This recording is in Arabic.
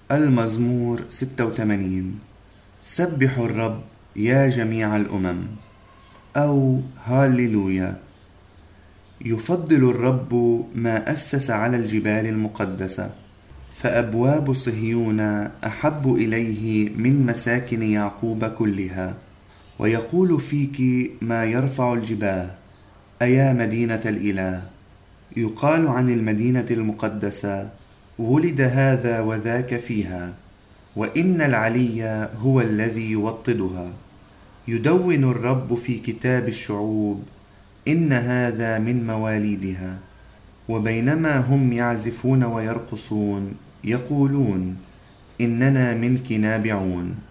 المزمور 86. سبحوا الرب يا جميع الأمم، أو هاليلويا. يفضل الرب ما أسس على الجبال المقدسة، فأبواب صهيون أحب إليه من مساكن يعقوب كلها. ويقول فيك ما يرفع الجباه، أيا مدينة الإله. يقال عن المدينة المقدسة: ولد هذا وذاك فيها، وإن العلي هو الذي يوطدها. يدون الرب في كتاب الشعوب: إن هذا من مواليدها. وبينما هم يعزفون ويرقصون، يقولون: إننا منك نابعون.